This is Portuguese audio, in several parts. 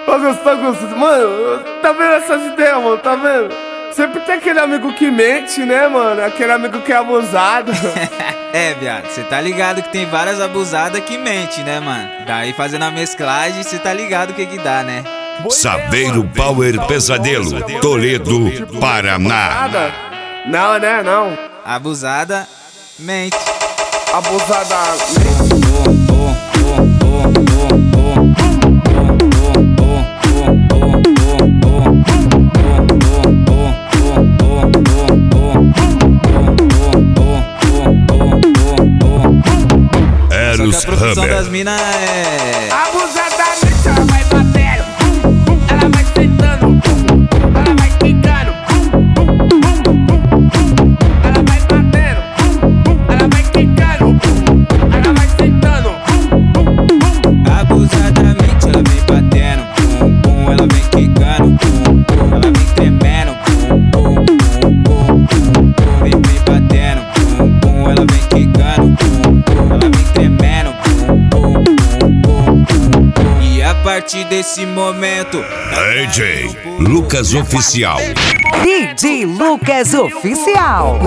Ô, gostoso, mano, tá vendo essas ideias, mano, tá vendo? Sempre tem aquele amigo que mente, né, mano? Aquele amigo que é abusado. É, viado, cê tá ligado que tem várias abusadas que mente, né, mano? Daí fazendo a mesclagem, cê tá ligado o que que dá, né? Saveiro Power Pesadelo, Toledo, Paraná. Não, né, não. Abusada, mente. Abusada, Eros Só que a profissão das Hammer. minas é... abusadamente ela vai batendo, ela vai sentando, ela vai quicando, ela vai batendo, ela vai quicando, ela vai sentando. Abusadamente ela vem batendo, pum, pum, ela vem quicando, pum, pum, ela vem tremendo, pum, pum, pum, pum, pum, pum, vem batendo, pum, pum, ela vem quicando, pum, pum, ela vem tremendo, pum, pum, pum, pum, pum, pum. E a partir desse momento, DJ Lucas Oficial. DJ Lucas Oficial.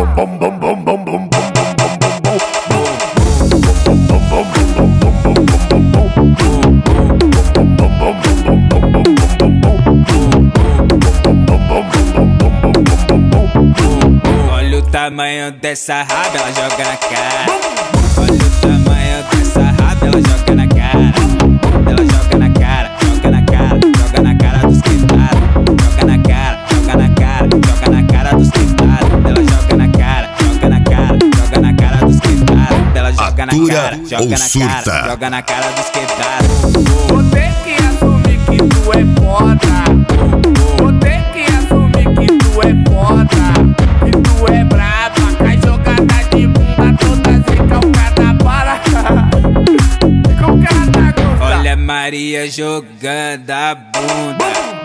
olha o tamanho dessa raba, ela joga na cara. Olha o tamanho dessa raba, ela joga na cara. Ela joga na cara, joga na cara, joga na cara dos quebrados. Joga na cara, joga na cara, joga na cara dos quebrados. Ela joga na cara, joga na cara, joga na cara dos quebrados. Ela joga na Atura cara, ou joga na surta? cara, joga na cara dos quebrados. Vou ter que assumir que tu é foda. Vou ter que assumir que tu é foda. Que tu é braba, cai jogada de bunda toda recalcada para. Como que ela tá gostando? Olha a Maria jogando a bunda.